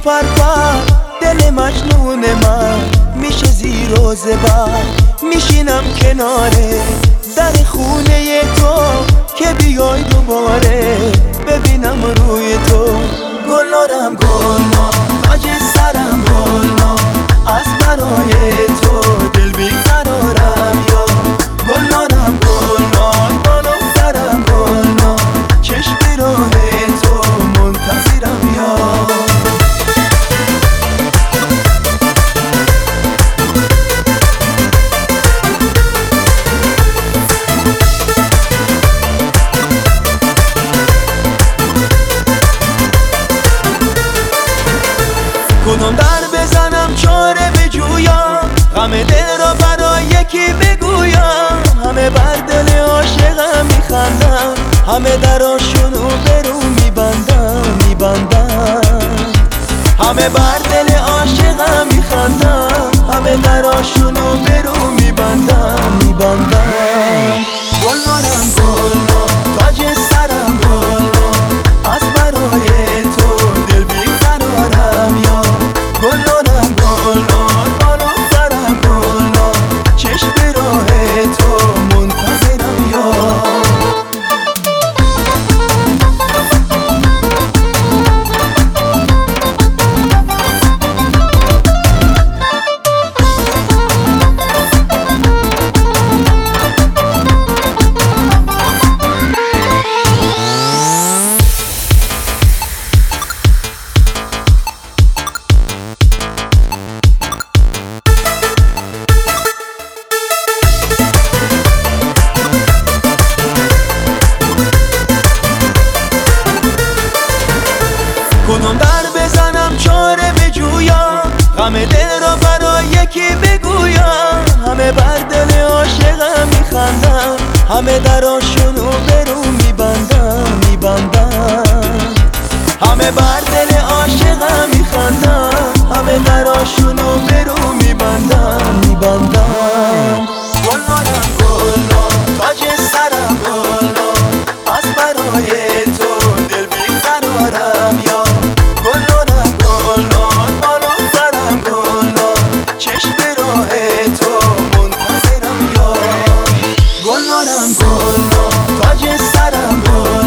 پر دل مجنون من میشه زیر و زبر. میشینم کناره در خونه تو که بیای دوباره ببینم روی تو. گلنارم گلنار تاج سرم گلنار از برای تو دل بیقرارم یا. گلنارم گلنار بالا سرم گلنار چشم راه تو منتظرم یا. کدوم در بزنم چاره بجویم، غم دل را برای یکی بگویم. همه بر دل عاشقم میخندم، همه دراشونو برو میبندم. همه بر دل عاشقم میخندم، همه دراشونو برو میبندم. گلنارم گلنار تاج سرم گلنار از برای تو دل بیقرارم یا. گلنارم گلنار بالا سرم گلنار چشم راه تو منتظرم یا. کدوم در بزنم چاره بجویم، غم دل را برای یکی بگویم. همه بر دل عاشقم میخندم، همه دراشونو برو میبندم. همه بر دل عاشقم میخندم، همه دراشونو برو میبندم. گلنارم گلنار تاج سرم گلنار از برای تو دل بیقرارم یا. گلنارم گلنار بالا سرم گلنار چشم راه تو منتظرم یا. گلنارم گلنار تاج سرم گلنار